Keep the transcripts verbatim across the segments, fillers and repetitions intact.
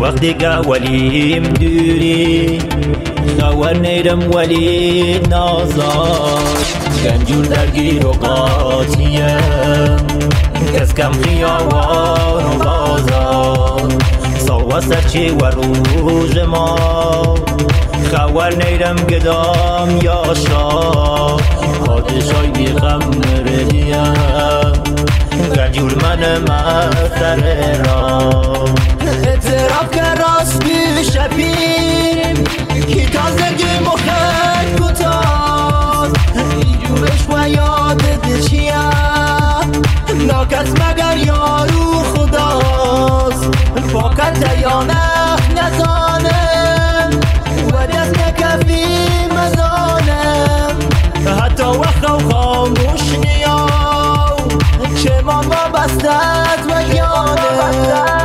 وقتی که ولیم دوری خور نیرم ولی نازار گنجور درگیر و قاطیم کس کم خیاوان و بازار سال و سرچی و روژ ما خور نیرم گدام یا شاه پادشای بیغم ردیم گنجور من مستر را اعتراف که راست پیش پیم کی تازگی مخد کتاز ایجورش و یادت چیه ناکس مگر یارو خداست فاکت دیانه نزانم و دست نکفی مزانم حتی وقت و خاموش نیام چه ما بستت و گیانم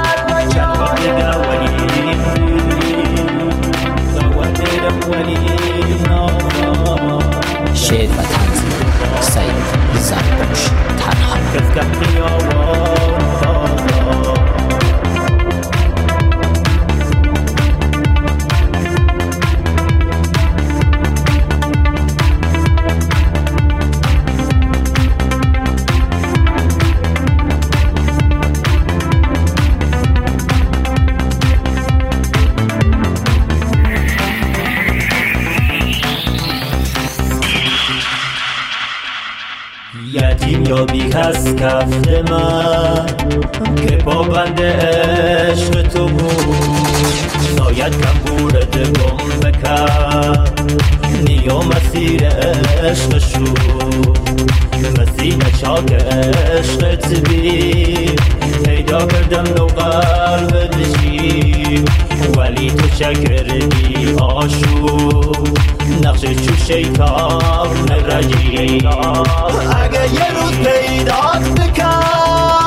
شعر و تنظیم سعید زربوش تنها یتیم یا بی کس کفت من که پابند عشق تو بود شاید کمبورت گم بکرد نیا مسیر عشق شد مسیح چاک عشقت بی پیدا کردم نو قلب بشی ولی تو شکر بی آشود نقش چو شیطان رجیم اگه یه روز پیدات بکن